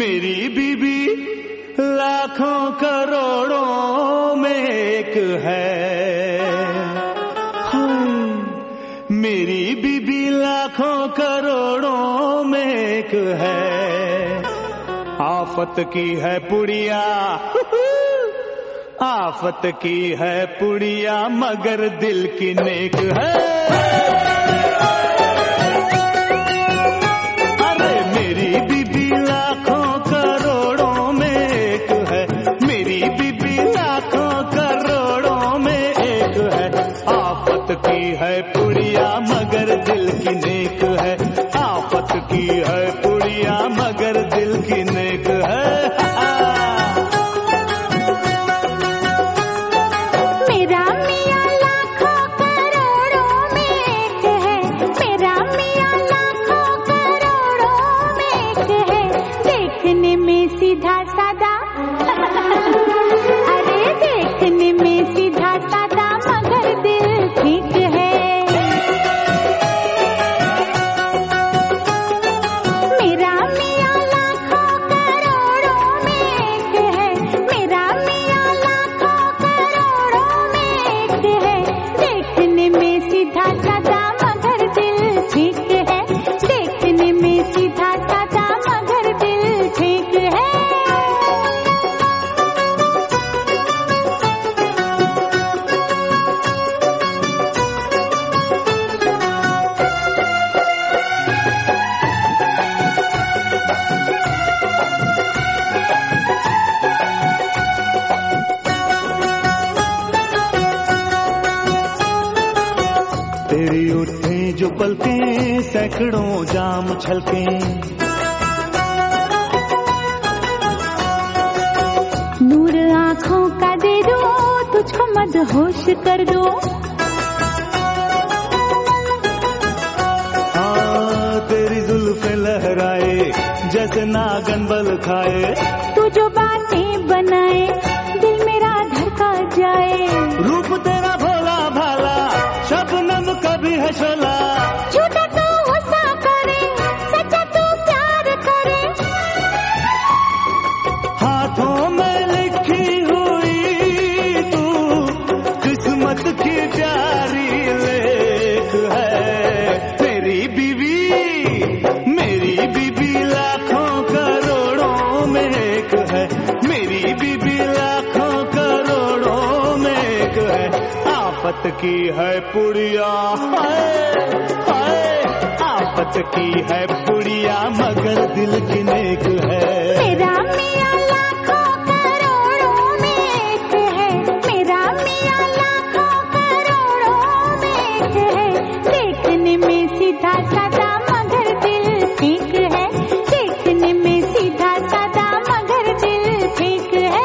मेरी बीबी लाखों करोड़ों में एक है। मेरी बीबी लाखों करोड़ों में एक है। आफत की है पुड़िया, आफत की है पुड़िया, मगर दिल की नेक है। अरे मेरी बीबी लाखों करोड़ों में एक है। मेरी बीबी लाखों करोड़ों में एक है। आफत की है पुड़िया, मगर दिल की नेक है। आफत की है पुड़िया, मगर दिल की नेक है। सीधा सादा अरे देखने में सीधा सादा, मगर दिल ठीक है। मेरा मियाँ लाखों करोड़ों में एक है। मेरा मियाँ लाखों करोड़ों में एक है। देखने में सीधा सादा, मगर दिल ठीक है। देखने में सीधा सादा, मगर दिल ठीक है। तेरी उठे जो पलकें सैकड़ों जाम छलके। नूर आँखों का दे दो, तुझको मदहोश कर दो। हाँ तेरी जुल्फे लहराए जैसे नागन बल खाए। तू जो बातें बनाए दिल मेरा धड़का जाए। रूप तेरा भोला भाला, शबनम कभी है शोला। झूठा तू गुस्सा करे, सच्चा तू प्यार करे। हाथों में लिखी हुई तू किस्मत की प्यारी लेख है। मेरी बीबी लाखों करोड़ों में एक है। मेरी बीबी लाखों करोड़ों में एक है। आफत की है पुड़िया, हाय आफत की है पुड़िया, मगर दिल की नेक है। मेरा मियाँ लाखों करोड़ों में एक है। मेरा मियाँ लाखों करोड़ों में एक है। देखने में सीधा सादा, मगर दिल ठीक है। देखने में सीधा सादा, मगर दिल ठीक है।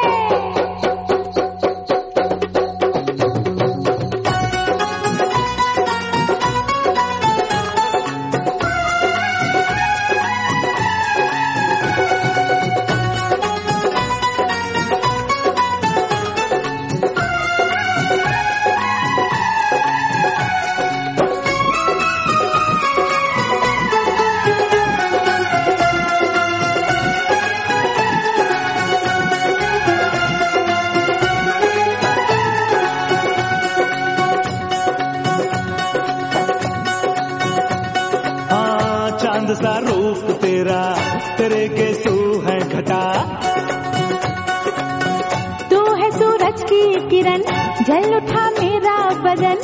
चांद सा रूप तेरा, तेरे के सू है घटा। तू है सूरज की किरण, जल उठा मेरा बदन।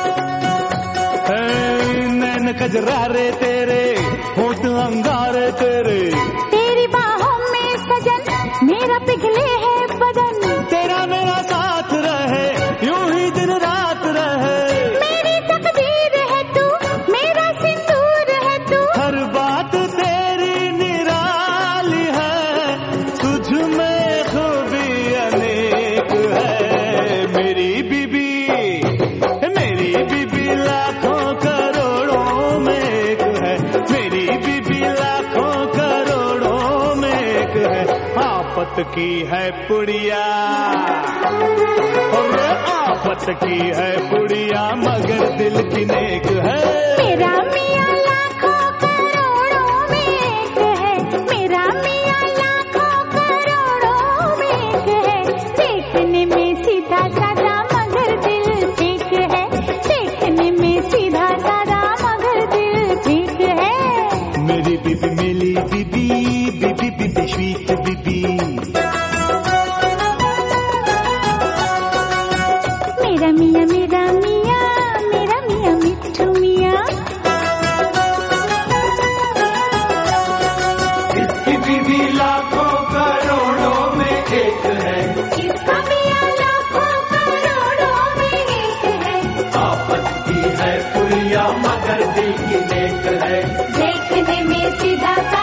नैन कजरारे तेरे, होठ अंगारे तेरे। तेरी बाहों में सजन, मेरा पिघले है बदन। तेरा मेरा साथ रहे, यूं ही दिन रात रहे। मेरी तकदीर है तू, मेरा सिंदूर है तू। हर बात तेरी निराली है, तुझ में खूबी अनेक है। मेरी बीबी लाखों करोड़ों में एक है। मेरी बीबी लाखों करोड़ों में एक है। आफत की है पुड़िया, और आफत की है पुड़िया, मगर दिल की नेक है। मेरा मियाँ लाखों करोड़ों में एक है। मेरा मियाँ मगर दिल की नेक है। देखने में सीधा